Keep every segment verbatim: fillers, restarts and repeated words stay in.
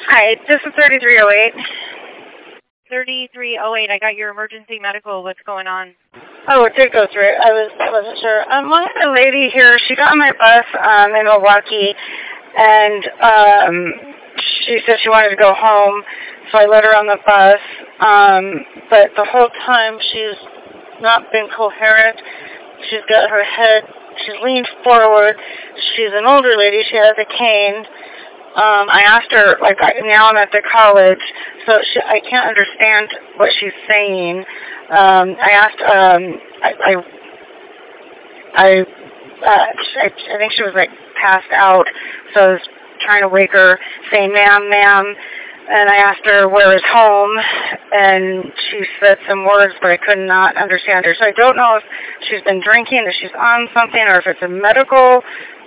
Hi, this is thirty-three oh eight. thirty-three oh eight, I got your emergency medical. What's going on? Oh, it did go through. I was I wasn't sure. Um, one the lady here, she got on my bus um, in Milwaukee, and um, she said she wanted to go home, so I let her on the bus. Um, but the whole time she's not been coherent. She's got her head, she's leaned forward. She's an older lady. She has a cane. Um, I asked her, like, I, now I'm at the college, so she, I can't understand what she's saying. Um, I asked, um, I, I, I, uh, I, I think she was, like, passed out, so I was trying to wake her, saying, ma'am, ma'am, and I asked her where is home, and she said some words, but I could not understand her. So I don't know if she's been drinking, if she's on something, or if it's a medical.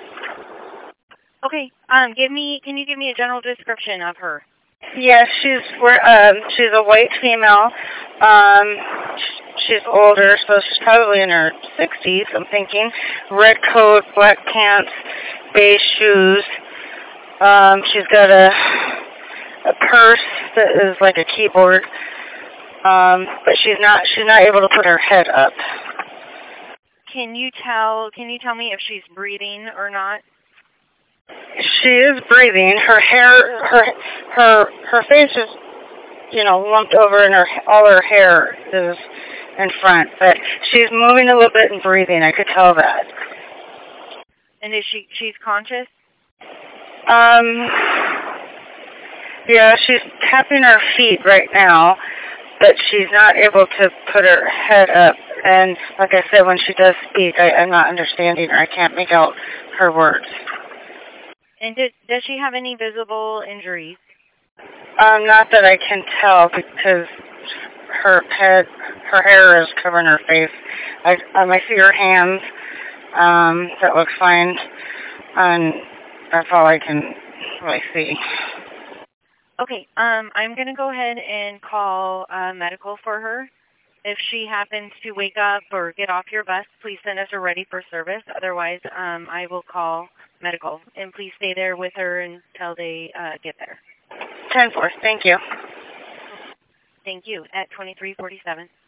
Okay, um, give me, can you give me a general description of her? Yes, she's we're, um, she's a white female. Um, she's older, so she's probably in her sixties, I'm thinking. Red coat, black pants, beige shoes. Um, she's got a a purse that is like a keyboard. Um, but she's not she's not able to put her head up. Can you tell, can you tell me if she's breathing or not? She is breathing. Her hair, her her her face is, you know, lumped over, and her all her hair is in front. But she's moving a little bit and breathing. I could tell that. And is she she's conscious? Um. Yeah, she's tapping her feet right now, but she's not able to put her head up. And like I said, when she does speak, I, I'm not understanding her. I can't make out her words. And did, does she have any visible injuries? Um, not that I can tell, because her head, her hair is covering her face. I, um, I see her hands. Um, that looks fine. And that's all I can really see. Okay, um, I'm going to go ahead and call uh, medical for her. If she happens to wake up or get off your bus, please send us a ready for service. Otherwise, um, I will call medical. And please stay there with her until they uh, get there. ten four, thank you. Thank you. At twenty-three forty-seven.